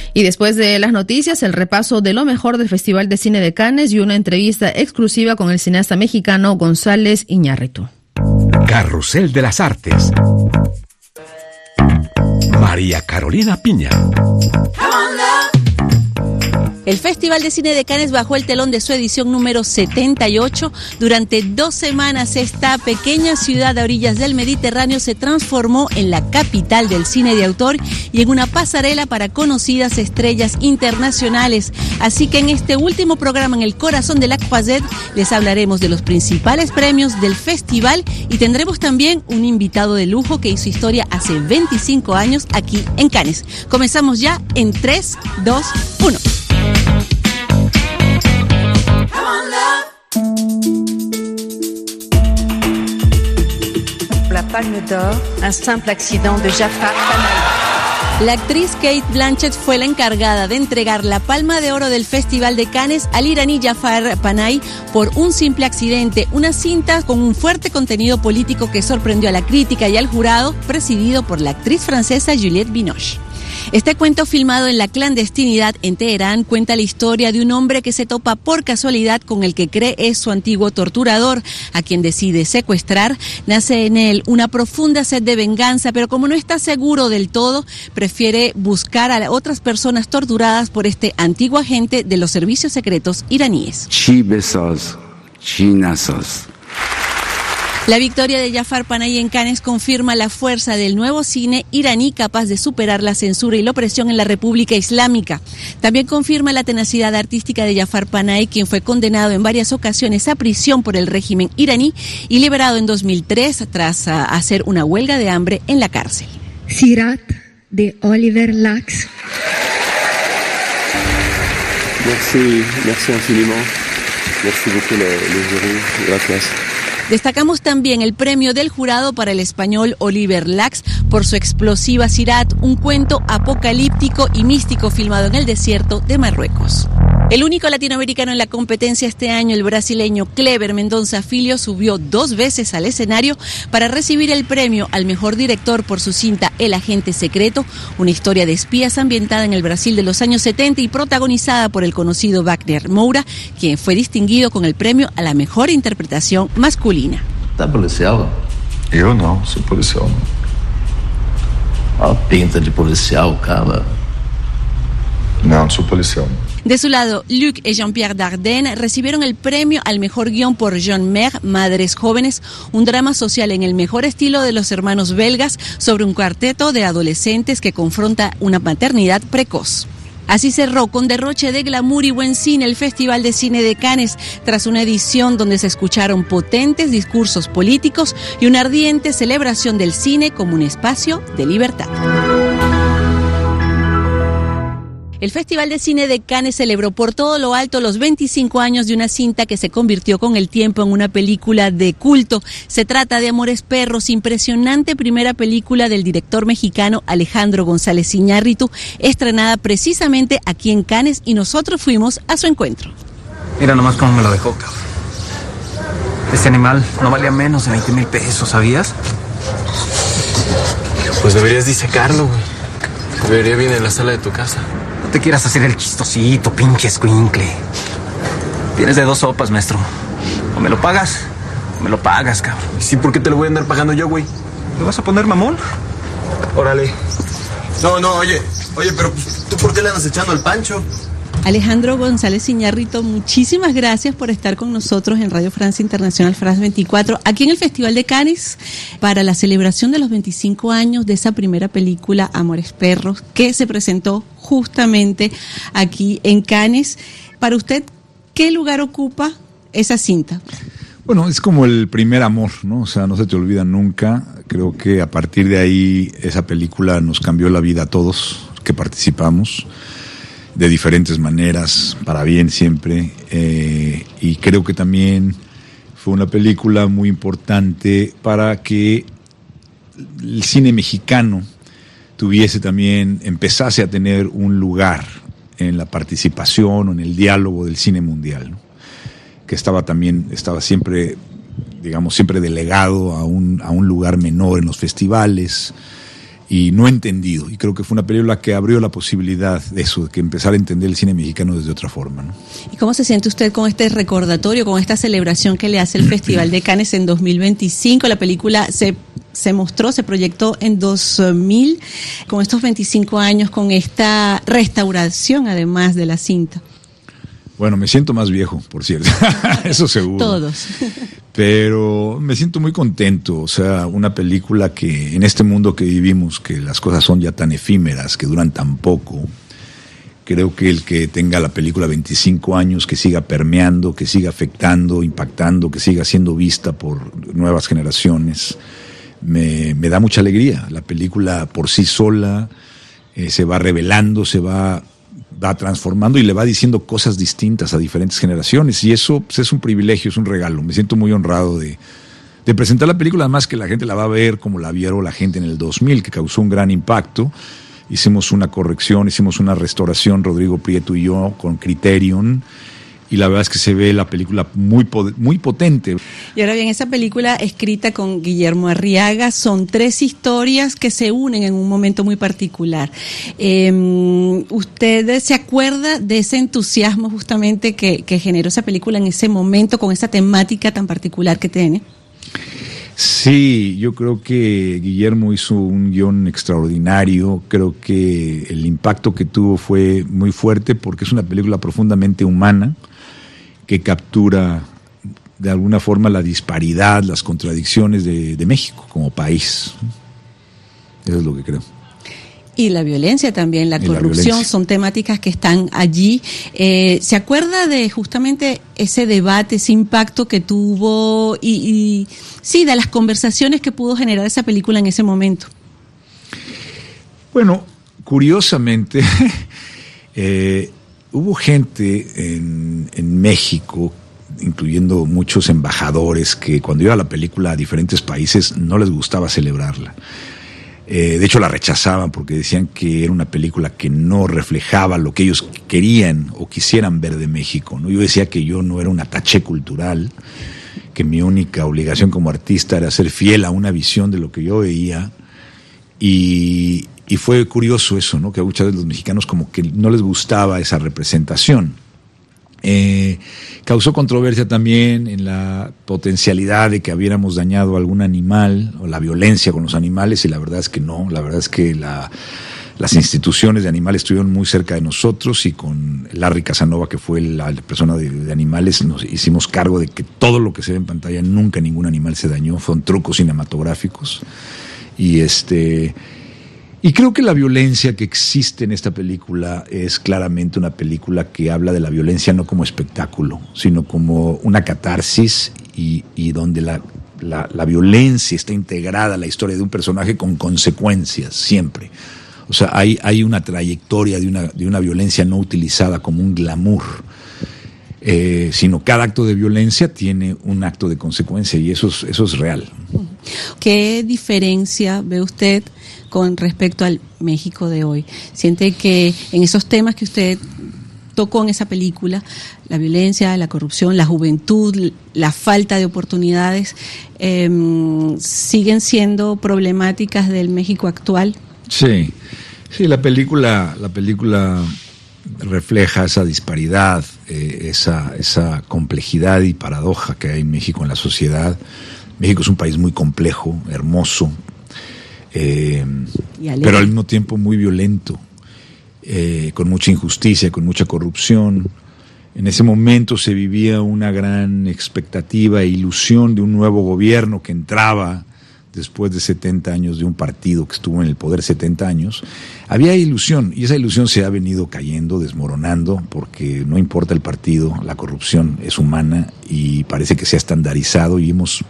Y después de las noticias, el repaso de lo mejor del Festival de Cine de Cannes y una entrevista exclusiva con el cineasta mexicano González Iñárritu. Carrusel de las Artes. María Carolina Piña. El Festival de Cine de Cannes bajó el telón de su edición número 78. Durante 2 semanas, esta pequeña ciudad a orillas del Mediterráneo se transformó en la capital del cine de autor y en una pasarela para conocidas estrellas internacionales. Así que en este último programa, en el corazón de la Croisette, les hablaremos de los principales premios del festival y tendremos también un invitado de lujo que hizo historia hace 25 años aquí en Cannes. Comenzamos ya en 3, 2, 1. La Palme d'Or, un simple accident de Jafar Panahi. La actriz Cate Blanchett fue la encargada de entregar la Palma de Oro del Festival de Cannes al iraní Jafar Panahi por un simple accidente, una cinta con un fuerte contenido político que sorprendió a la crítica y al jurado, presidido por la actriz francesa Juliette Binoche. Este cuento, filmado en la clandestinidad en Teherán, cuenta la historia de un hombre que se topa por casualidad con el que cree es su antiguo torturador, a quien decide secuestrar. Nace en él una profunda sed de venganza, pero como no está seguro del todo, prefiere buscar a otras personas torturadas por este antiguo agente de los servicios secretos iraníes. La victoria de Jafar Panahi en Cannes confirma la fuerza del nuevo cine iraní capaz de superar la censura y la opresión en la República Islámica. También confirma la tenacidad artística de Jafar Panahi, quien fue condenado en varias ocasiones a prisión por el régimen iraní y liberado en 2003 tras hacer una huelga de hambre en la cárcel. Sirat de Oliver Lacks. Merci infiniment. Merci beaucoup le jury. Gracias. Destacamos también el premio del jurado para el español Oliver Lacks por su explosiva Sirat, un cuento apocalíptico y místico filmado en el desierto de Marruecos. El único latinoamericano en la competencia este año, el brasileño Kleber Mendonça Filho, subió 2 veces al escenario para recibir el premio al mejor director por su cinta El agente secreto, una historia de espías ambientada en el Brasil de los años 70 y protagonizada por el conocido Wagner Moura, quien fue distinguido con el premio a la mejor interpretación masculina. Tá policial? Eu não, sou policial. Ó, pinta de policial, cara. Não, sou policial. De su lado, Luc y Jean-Pierre Dardenne recibieron el premio al mejor guión por Jean Mer, Madres Jóvenes, un drama social en el mejor estilo de los hermanos belgas sobre un cuarteto de adolescentes que confronta una maternidad precoz. Así cerró con derroche de glamour y buen cine el Festival de Cine de Cannes, tras una edición donde se escucharon potentes discursos políticos y una ardiente celebración del cine como un espacio de libertad. El Festival de Cine de Cannes celebró por todo lo alto los 25 años de una cinta que se convirtió con el tiempo en una película de culto. Se trata de Amores Perros, impresionante primera película del director mexicano Alejandro González Iñárritu, estrenada precisamente aquí en Cannes, y nosotros fuimos a su encuentro. Mira nomás cómo me lo dejó, cabrón. Este animal no valía menos de 20,000 pesos, ¿sabías? Pues deberías disecarlo, güey. Te vería bien en la sala de tu casa. No te quieras hacer el chistosito, pinche escuincle. Tienes de 2 sopas, maestro. O me lo pagas, o me lo pagas, cabrón. Sí, ¿por qué te lo voy a andar pagando yo, güey? ¿Me vas a poner mamón? Órale. No, oye, pero ¿tú por qué le andas echando al Pancho? Alejandro González Iñárritu, muchísimas gracias por estar con nosotros en Radio Francia Internacional, France 24, aquí en el Festival de Cannes, para la celebración de los 25 años de esa primera película, Amores Perros, que se presentó justamente aquí en Cannes. Para usted, ¿qué lugar ocupa esa cinta? Bueno, es como el primer amor, ¿no? O sea, no se te olvida nunca. Creo que a partir de ahí esa película nos cambió la vida a todos que participamos, de diferentes maneras, para bien siempre, y creo que también fue una película muy importante para que el cine mexicano empezase a tener un lugar en la participación o en el diálogo del cine mundial, ¿no? Que estaba siempre, digamos, siempre delegado a un lugar menor en los festivales. y no entendido. Y creo que fue una película que abrió la posibilidad de eso, de que empezar a entender el cine mexicano desde otra forma, ¿no? ¿Y cómo se siente usted con este recordatorio, con esta celebración que le hace el Festival de Cannes en 2025? La película se mostró, se proyectó en 2000, con estos 25 años, con esta restauración además de la cinta. Bueno, me siento más viejo, por cierto, eso seguro. Todos. Pero me siento muy contento, o sea, una película que en este mundo que vivimos, que las cosas son ya tan efímeras, que duran tan poco, creo que el que tenga la película 25 años, que siga permeando, que siga afectando, impactando, que siga siendo vista por nuevas generaciones, me da mucha alegría. La película por sí sola se va revelando, se va transformando y le va diciendo cosas distintas a diferentes generaciones, y eso pues, es un privilegio, es un regalo. Me siento muy honrado de presentar la película, además que la gente la va a ver como la vieron la gente en el 2000, que causó un gran impacto. Hicimos una corrección, hicimos una restauración, Rodrigo Prieto y yo, con Criterion, y la verdad es que se ve la película muy potente. Y ahora bien, esa película escrita con Guillermo Arriaga, son 3 historias que se unen en un momento muy particular. ¿Usted se acuerda de ese entusiasmo justamente que generó esa película en ese momento, con esa temática tan particular que tiene? Sí, yo creo que Guillermo hizo un guión extraordinario. Creo que el impacto que tuvo fue muy fuerte porque es una película profundamente humana que captura de alguna forma la disparidad, las contradicciones de México como país. Eso es lo que creo. Y la violencia también, la corrupción, son temáticas que están allí. ¿Se acuerda de justamente ese debate, ese impacto que tuvo y sí, de las conversaciones que pudo generar esa película en ese momento? Bueno, curiosamente, hubo gente en México, incluyendo muchos embajadores, que cuando iba la película a diferentes países no les gustaba celebrarla. De hecho la rechazaban porque decían que era una película que no reflejaba lo que ellos querían o quisieran ver de México, ¿no? Yo decía que yo no era un ataché cultural, que mi única obligación como artista era ser fiel a una visión de lo que yo veía, y fue curioso eso, ¿no? Que a muchas veces los mexicanos como que no les gustaba esa representación. Causó controversia también en la potencialidad de que hubiéramos dañado a algún animal o la violencia con los animales, y la verdad es que no. La verdad es que las instituciones de animales estuvieron muy cerca de nosotros, y con Larry Casanova, que fue la persona de animales, nos hicimos cargo de que todo lo que se ve en pantalla, nunca ningún animal se dañó, fueron trucos cinematográficos. Y creo que la violencia que existe en esta película es claramente una película que habla de la violencia no como espectáculo, sino como una catarsis, y donde la violencia está integrada a la historia de un personaje con consecuencias, siempre. O sea, hay una trayectoria de una violencia no utilizada como un glamour, sino cada acto de violencia tiene un acto de consecuencia, y eso es real. ¿Qué diferencia ve usted con respecto al México de hoy? ¿Siente que en esos temas que usted tocó en esa película, la violencia, la corrupción, la juventud, la falta de oportunidades, siguen siendo problemáticas del México actual? Sí, la película refleja esa disparidad, esa complejidad y paradoja que hay en México, en la sociedad. México es un país muy complejo, hermoso, pero al mismo tiempo muy violento, con mucha injusticia, con mucha corrupción. En ese momento se vivía una gran expectativa e ilusión de un nuevo gobierno que entraba después de 70 años de un partido que estuvo en el poder 70 años. Había ilusión, y esa ilusión se ha venido cayendo, desmoronando, porque no importa el partido, la corrupción es humana y parece que se ha estandarizado, y hemos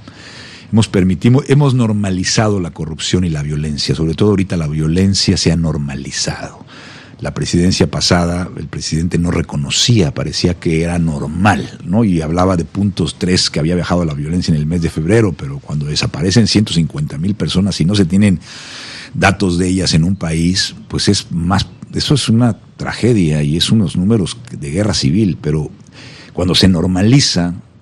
normalizado la corrupción y la violencia. Sobre todo ahorita la violencia se ha normalizado. La presidencia pasada, el presidente no reconocía, parecía que era normal, ¿no? Y hablaba de puntos 3 que había bajado la violencia en el mes de febrero, pero cuando desaparecen 150,000 personas y no se tienen datos de ellas en un país, pues eso es una tragedia y es unos números de guerra civil. Pero cuando se normaliza,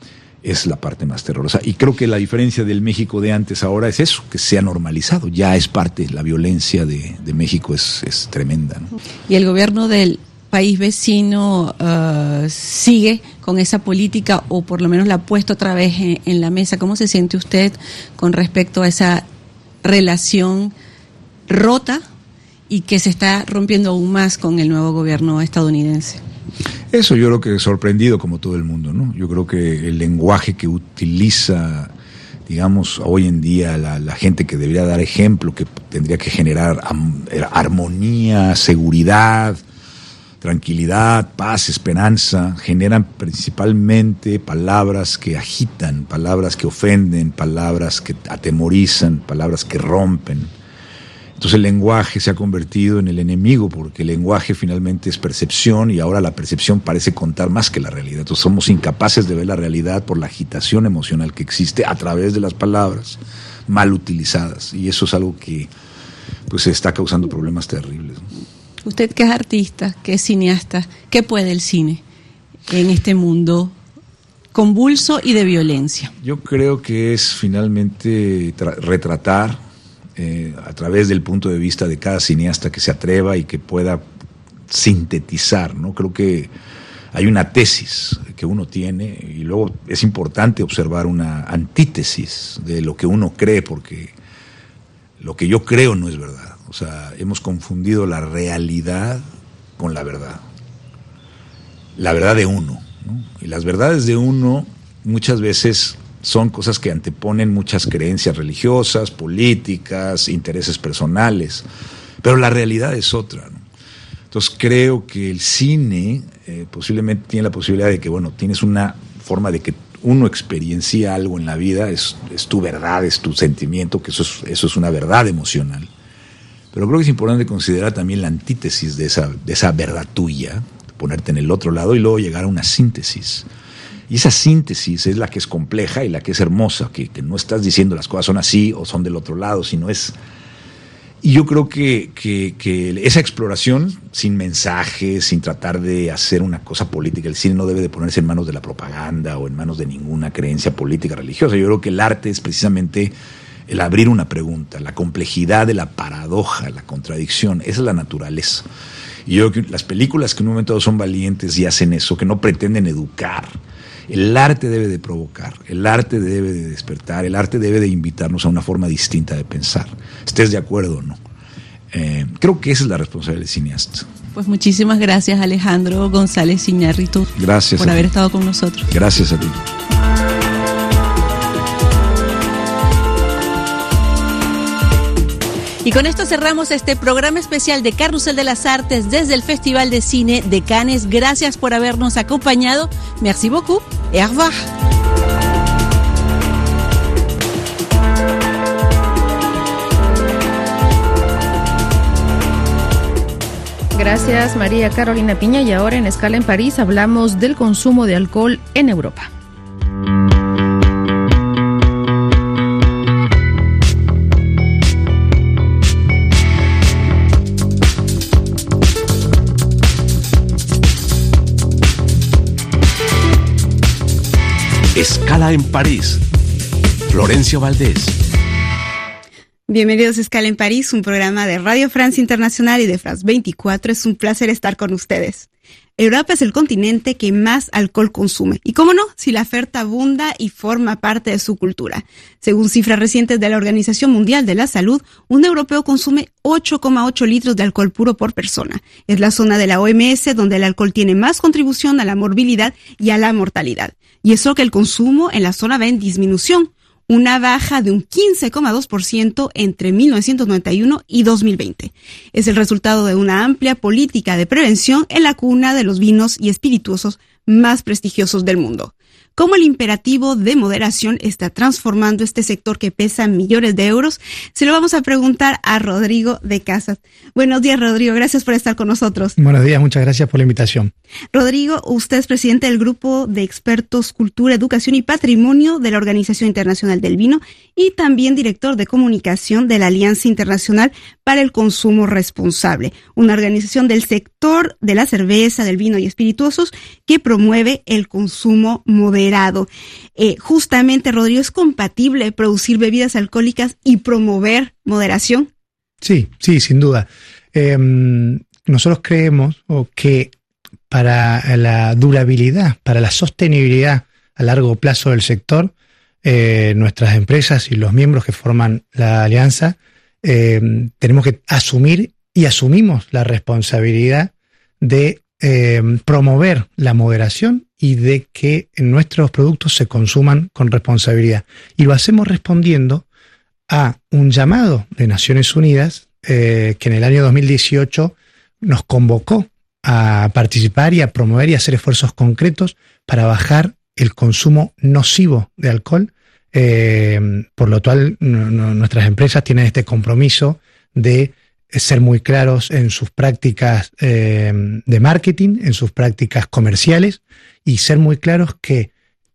es la parte más terrorosa. Y creo que la diferencia del México de antes ahora es eso, que se ha normalizado, ya es parte, la violencia de México es tremenda, ¿no? Y el gobierno del país vecino sigue con esa política, o por lo menos la ha puesto otra vez en la mesa. ¿Cómo se siente usted con respecto a esa relación rota y que se está rompiendo aún más con el nuevo gobierno estadounidense? Eso yo creo que sorprendido como todo el mundo, ¿no? Yo creo que el lenguaje que utiliza, digamos, hoy en día la gente que debería dar ejemplo, que tendría que generar armonía, seguridad, tranquilidad, paz, esperanza, generan principalmente palabras que agitan, palabras que ofenden, palabras que atemorizan, palabras que rompen. Entonces el lenguaje se ha convertido en el enemigo, porque el lenguaje finalmente es percepción, y ahora la percepción parece contar más que la realidad. Entonces somos incapaces de ver la realidad por la agitación emocional que existe a través de las palabras mal utilizadas, y eso es algo que pues está causando problemas terribles, ¿no? Usted que es artista, que es cineasta, ¿qué puede el cine en este mundo convulso y de violencia? Yo creo que es finalmente retratar a través del punto de vista de cada cineasta que se atreva y que pueda sintetizar, ¿no? Creo que hay una tesis que uno tiene y luego es importante observar una antítesis de lo que uno cree, porque lo que yo creo no es verdad. O sea, hemos confundido la realidad con la verdad de uno, ¿no? Y las verdades de uno muchas veces son cosas que anteponen muchas creencias religiosas, políticas, intereses personales, pero la realidad es otra, ¿no? Entonces creo que el cine posiblemente tiene la posibilidad de que, bueno, tienes una forma de que uno experiencia algo en la vida, es tu verdad, es tu sentimiento, que eso es una verdad emocional. Pero creo que es importante considerar también la antítesis de esa verdad tuya, ponerte en el otro lado y luego llegar a una síntesis. Y esa síntesis es la que es compleja y la que es hermosa, que no estás diciendo las cosas son así o son del otro lado, sino es... Y yo creo que esa exploración, sin mensajes, sin tratar de hacer una cosa política, el cine no debe de ponerse en manos de la propaganda o en manos de ninguna creencia política, religiosa. Yo creo que el arte es precisamente el abrir una pregunta, la complejidad de la paradoja, la contradicción, esa es la naturaleza. Y yo creo que las películas que en un momento dado son valientes y hacen eso, que no pretenden educar. El arte debe de provocar, el arte debe de despertar, el arte debe de invitarnos a una forma distinta de pensar, estés de acuerdo o no. Creo que esa es la responsabilidad del cineasta. Pues muchísimas gracias, Alejandro González Iñárritu, gracias por haber estado con nosotros. Gracias a ti. Y con esto cerramos este programa especial de Carrusel de las Artes desde el Festival de Cine de Cannes. Gracias por habernos acompañado. Merci beaucoup et au revoir. Gracias, María Carolina Piña. Y ahora en Escala en París hablamos del consumo de alcohol en Europa. Escala en París. Florencio Valdés. Bienvenidos a Escala en París, un programa de Radio France Internacional y de France 24. Es un placer estar con ustedes. Europa es el continente que más alcohol consume. Y cómo no, si la oferta abunda y forma parte de su cultura. Según cifras recientes de la Organización Mundial de la Salud, un europeo consume 8,8 litros de alcohol puro por persona. Es la zona de la OMS donde el alcohol tiene más contribución a la morbilidad y a la mortalidad. Y eso que el consumo en la zona va en disminución, una baja de un 15,2% entre 1991 y 2020. Es el resultado de una amplia política de prevención en la cuna de los vinos y espirituosos más prestigiosos del mundo. ¿Cómo el imperativo de moderación está transformando este sector que pesa millones de euros? Se lo vamos a preguntar a Rodrigo de Casas. Buenos días, Rodrigo. Gracias por estar con nosotros. Buenos días, muchas gracias por la invitación. Rodrigo, usted es presidente del Grupo de Expertos Cultura, Educación y Patrimonio de la Organización Internacional del Vino y también director de comunicación de la Alianza Internacional para el Consumo Responsable, una organización del sector de la cerveza, del vino y espirituosos que promueve el consumo moderado moderado. Justamente, Rodrigo, ¿es compatible producir bebidas alcohólicas y promover moderación? Sí, sin duda. Nosotros creemos que para la durabilidad, para la sostenibilidad a largo plazo del sector, nuestras empresas y los miembros que forman la alianza tenemos que asumir y asumimos la responsabilidad de promover la moderación y de que nuestros productos se consuman con responsabilidad. Y lo hacemos respondiendo a un llamado de Naciones Unidas que en el año 2018 nos convocó a participar y a promover y a hacer esfuerzos concretos para bajar el consumo nocivo de alcohol, por lo cual nuestras empresas tienen este compromiso de ser muy claros en sus prácticas de marketing, en sus prácticas comerciales, y ser muy claros que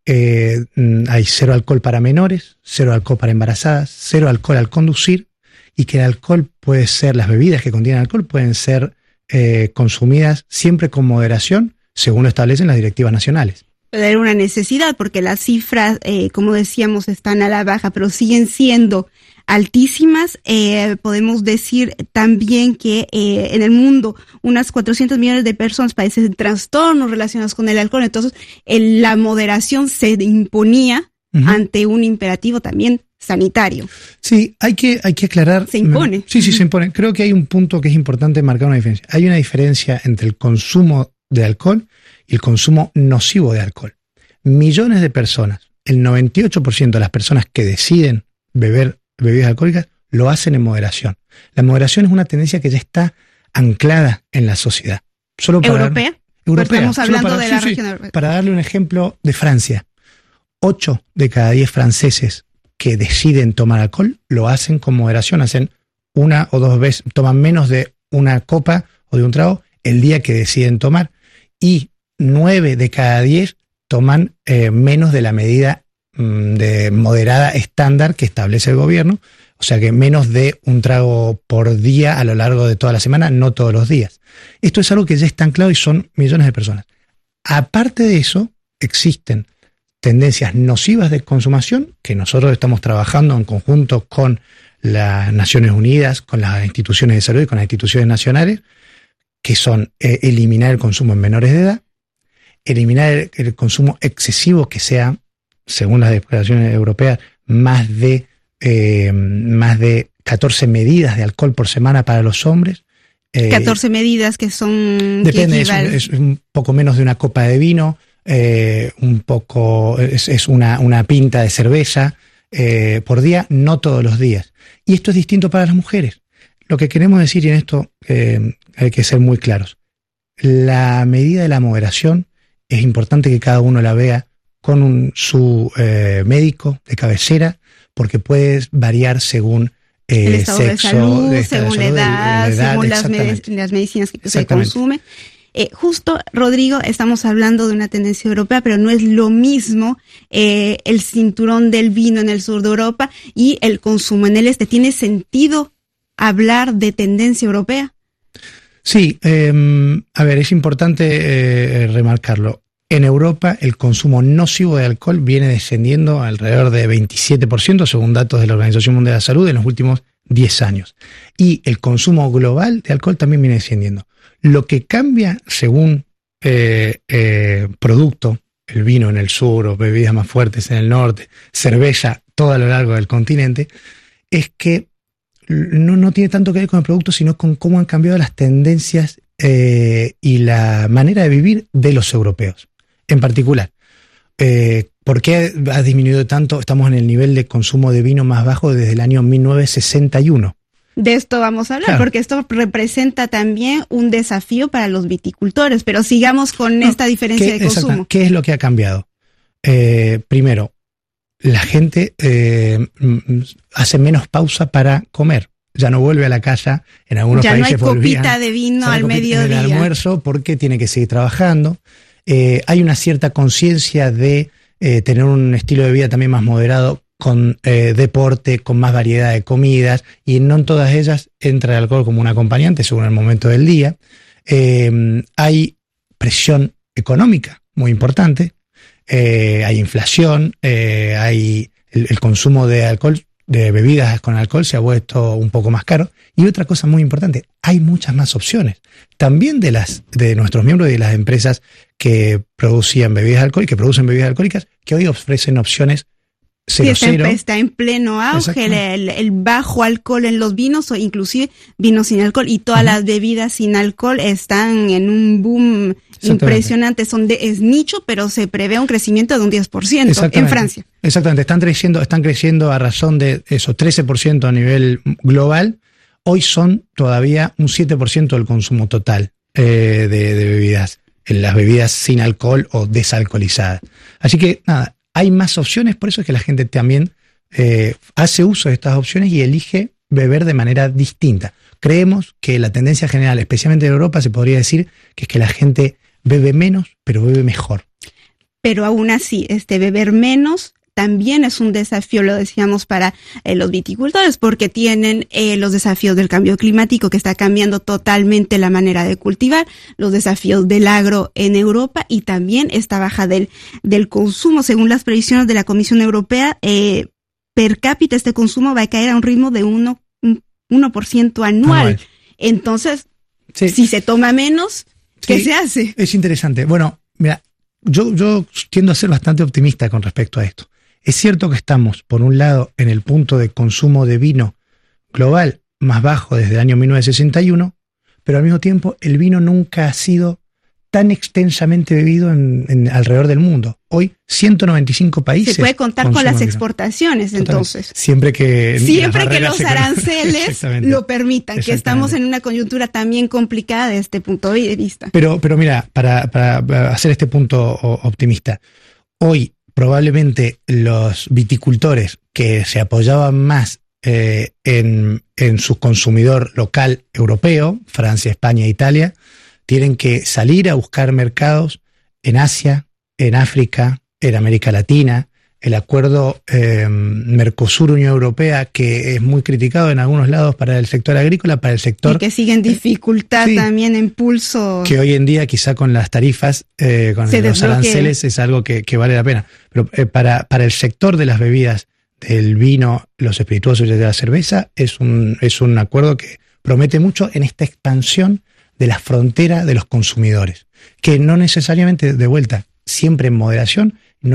hay 0 alcohol para menores, 0 alcohol para embarazadas, 0 alcohol al conducir, y que el alcohol puede ser, las bebidas que contienen alcohol pueden ser consumidas siempre con moderación, según lo establecen las directivas nacionales. Puede haber una necesidad porque las cifras, como decíamos, están a la baja, pero siguen siendo altísimas. Podemos decir también que en el mundo unas 400 millones de personas padecen trastornos relacionados con el alcohol. Entonces, la moderación se imponía ante un imperativo también sanitario. Sí, hay que aclarar. Se impone. Sí, se impone. Creo que hay un punto que es importante marcar una diferencia. Hay una diferencia entre el consumo de alcohol y el consumo nocivo de alcohol. Millones de personas, el 98% de las personas que deciden beber bebidas alcohólicas lo hacen en moderación. La moderación es una tendencia que ya está anclada en la sociedad. Solo para ¿Europea? Estamos hablando de la región europea. Para darle un ejemplo de Francia, 8 de cada 10 franceses que deciden tomar alcohol lo hacen con moderación, hacen 1 o 2 veces, toman menos de una copa o de un trago el día que deciden tomar, y 9 de cada 10 toman menos de la medida de moderada estándar que establece el gobierno, o sea que menos de un trago por día a lo largo de toda la semana, no todos los días. Esto es algo que ya está anclado y son millones de personas. Aparte de eso, existen tendencias nocivas de consumación que nosotros estamos trabajando en conjunto con las Naciones Unidas, con las instituciones de salud y con las instituciones nacionales, que son eliminar el consumo en menores de edad, eliminar el consumo excesivo que sea, según las declaraciones europeas, más de 14 medidas de alcohol por semana para los hombres. 14 medidas que son... Depende, es un poco menos de una copa de vino, un poco es una pinta de cerveza por día, no todos los días. Y esto es distinto para las mujeres. Lo que queremos decir, y en esto hay que ser muy claros, la medida de la moderación es importante que cada uno la vea con su médico de cabecera, porque puede variar según el estado sexo, de salud, según la edad, según las medicinas que se consumen. Justo, Rodrigo, estamos hablando de una tendencia europea, pero no es lo mismo el cinturón del vino en el sur de Europa y el consumo en el este. ¿Tiene sentido hablar de tendencia europea? Sí, a ver, es importante remarcarlo. En Europa el consumo nocivo de alcohol viene descendiendo alrededor de 27%, según datos de la Organización Mundial de la Salud, en los últimos 10 años. Y el consumo global de alcohol también viene descendiendo. Lo que cambia según producto, el vino en el sur o bebidas más fuertes en el norte, cerveza todo a lo largo del continente, es que no tiene tanto que ver con el producto, sino con cómo han cambiado las tendencias y la manera de vivir de los europeos. En particular, ¿por qué ha disminuido tanto? Estamos en el nivel de consumo de vino más bajo desde el año 1961. De esto vamos a hablar, claro, porque esto representa también un desafío para los viticultores, pero sigamos con esta diferencia de consumo. ¿Qué es lo que ha cambiado? Primero, la gente hace menos pausa para comer. Ya no vuelve a la casa, en algunos países volvían. Ya no hay copita de vino al mediodía. En el almuerzo porque tiene que seguir trabajando. Hay una cierta conciencia de tener un estilo de vida también más moderado, con deporte, con más variedad de comidas, y no en todas ellas entra el alcohol como un acompañante según el momento del día. Hay presión económica muy importante. hay inflación, hay el consumo de alcohol, de bebidas con alcohol se ha vuelto un poco más caro. Y otra cosa muy importante, hay muchas más opciones. También de nuestros miembros y de las empresas que producen bebidas alcohólicas, que hoy ofrecen opciones 0-0. Está en pleno auge el bajo alcohol en los vinos o inclusive vinos sin alcohol, y todas las bebidas sin alcohol están en un boom impresionante. Es nicho, pero se prevé un crecimiento de un 10% en Francia. Exactamente, están creciendo a razón de eso, 13% a nivel global. Hoy son todavía un 7% del consumo total de bebidas, en las bebidas sin alcohol o desalcoholizadas. Así que nada, hay más opciones, por eso es que la gente también hace uso de estas opciones y elige beber de manera distinta. Creemos que la tendencia general, especialmente en Europa, se podría decir que es que la gente bebe menos, pero bebe mejor. Pero aún así, beber menos también es un desafío, lo decíamos, para los viticultores, porque tienen los desafíos del cambio climático, que está cambiando totalmente la manera de cultivar, los desafíos del agro en Europa y también esta baja del consumo. Según las previsiones de la Comisión Europea, per cápita este consumo va a caer a un ritmo de 1% anual. Entonces, si se toma menos, ¿qué se hace? Es interesante. Bueno, mira, yo tiendo a ser bastante optimista con respecto a esto. Es cierto que estamos, por un lado, en el punto de consumo de vino global más bajo desde el año 1961, pero al mismo tiempo el vino nunca ha sido tan extensamente bebido alrededor del mundo. Hoy 195 países. Se puede contar con las exportaciones, entonces. Siempre que los aranceles lo permitan, que estamos en una coyuntura también complicada de este punto de vista. Pero mira, para hacer este punto optimista, hoy probablemente los viticultores que se apoyaban más en su consumidor local europeo, Francia, España e Italia, tienen que salir a buscar mercados en Asia, en África, en América Latina. El acuerdo Mercosur-Unión Europea, que es muy criticado en algunos lados para el sector agrícola, para el sector... Y que sigue en dificultad también, en pulso. Que hoy en día quizá con las tarifas, con los aranceles, es algo que vale la pena. Pero para el sector de las bebidas, del vino, los espirituosos y de la cerveza, es un acuerdo que promete mucho en esta expansión de la frontera de los consumidores. Que no necesariamente, de vuelta, siempre en moderación,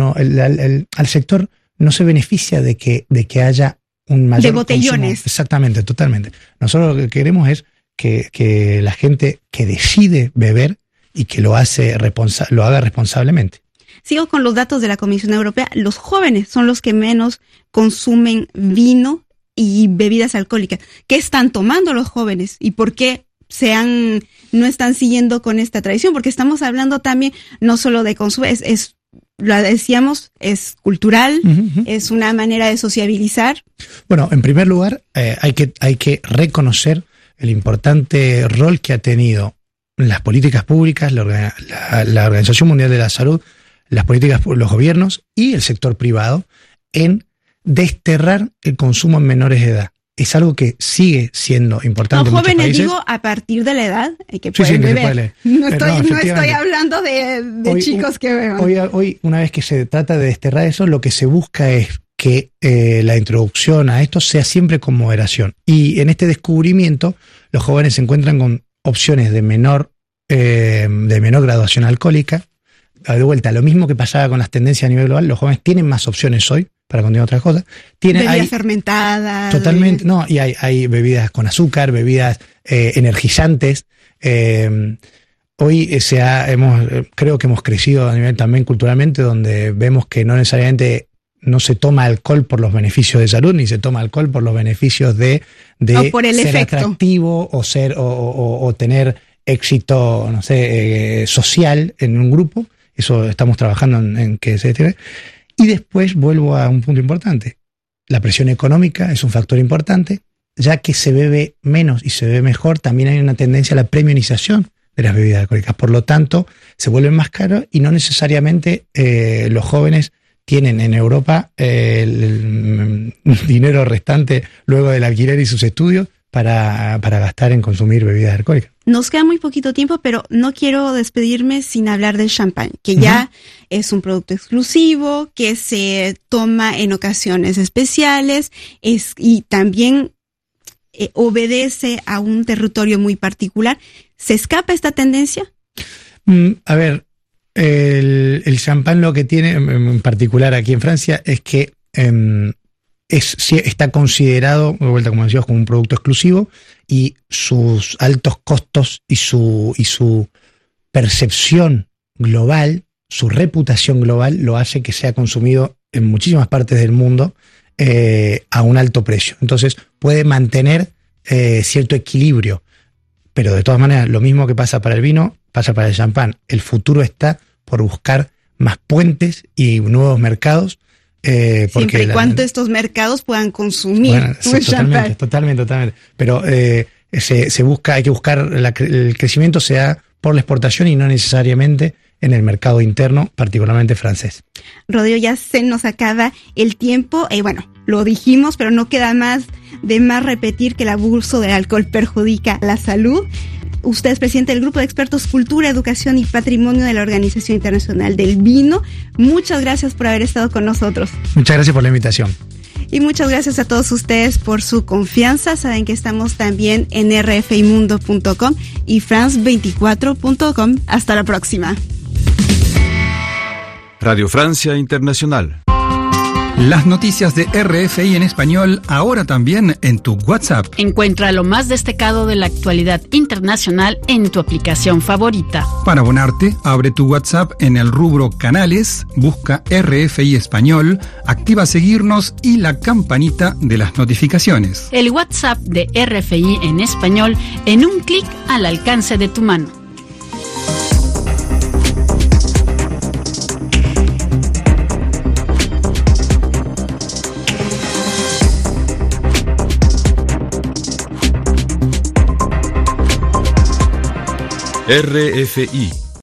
al sector no se beneficia de que haya un mayor de botellones. Consumo. Exactamente, totalmente. Nosotros lo que queremos es que la gente que decide beber y que lo haga responsablemente. Sigo con los datos de la Comisión Europea. Los jóvenes son los que menos consumen vino y bebidas alcohólicas. ¿Qué están tomando los jóvenes? ¿Y por qué no están siguiendo con esta tradición? Porque estamos hablando también no solo de consumo, lo decíamos, es cultural, es una manera de sociabilizar. Bueno, en primer lugar, hay que reconocer el importante rol que ha tenido las políticas públicas, la Organización Mundial de la Salud, las políticas, los gobiernos y el sector privado en desterrar el consumo en menores de edad. Es algo que sigue siendo importante. No, jóvenes, digo, a partir de la edad que pueden beber. No estoy hablando de chicos que beban. Hoy, una vez que se trata de desterrar eso, lo que se busca es que la introducción a esto sea siempre con moderación. Y en este descubrimiento, los jóvenes se encuentran con opciones de menor graduación alcohólica. De vuelta, lo mismo que pasaba con las tendencias a nivel global, los jóvenes tienen más opciones hoy para continuar otras cosas. Bebidas fermentadas. Totalmente, no, y hay bebidas con azúcar, bebidas energizantes. Hoy creo que hemos crecido a nivel también culturalmente, donde vemos que no necesariamente no se toma alcohol por los beneficios de salud, ni se toma alcohol por los beneficios de por el ser efecto atractivo o tener éxito, no sé, social en un grupo. Eso estamos trabajando en que se deteriore. Y después vuelvo a un punto importante. La presión económica es un factor importante, ya que se bebe menos y se bebe mejor, también hay una tendencia a la premiumización de las bebidas alcohólicas. Por lo tanto, se vuelven más caros y no necesariamente los jóvenes tienen en Europa el dinero restante luego del alquiler y sus estudios para gastar en consumir bebidas alcohólicas. Nos queda muy poquito tiempo, pero no quiero despedirme sin hablar del champán, que ya es un producto exclusivo, que se toma en ocasiones especiales, y también obedece a un territorio muy particular. ¿Se escapa esta tendencia? A ver, el champán lo que tiene en particular aquí en Francia es que está considerado, de vuelta como decíamos, como un producto exclusivo, y sus altos costos y su percepción global, su reputación global, lo hace que sea consumido en muchísimas partes del mundo a un alto precio. Entonces puede mantener cierto equilibrio, pero de todas maneras lo mismo que pasa para el vino, pasa para el champán. El futuro está por buscar más puentes y nuevos mercados. Siempre y cuando estos mercados puedan consumir champán. Totalmente. Pero se busca, hay que buscar el crecimiento sea por la exportación y no necesariamente en el mercado interno, particularmente francés. Rodrigo, ya se nos acaba el tiempo. Bueno, lo dijimos, pero no queda más repetir que el abuso del alcohol perjudica la salud. Usted es presidente del Grupo de Expertos Cultura, Educación y Patrimonio de la Organización Internacional del Vino. Muchas gracias por haber estado con nosotros. Muchas gracias por la invitación. Y muchas gracias a todos ustedes por su confianza. Saben que estamos también en rfimundo.com y france24.com. Hasta la próxima. Radio Francia Internacional. Las noticias de RFI en español ahora también en tu WhatsApp. Encuentra lo más destacado de la actualidad internacional en tu aplicación favorita. Para abonarte, abre tu WhatsApp en el rubro Canales, busca RFI Español, activa seguirnos y la campanita de las notificaciones. El WhatsApp de RFI en español en un clic al alcance de tu mano. RFI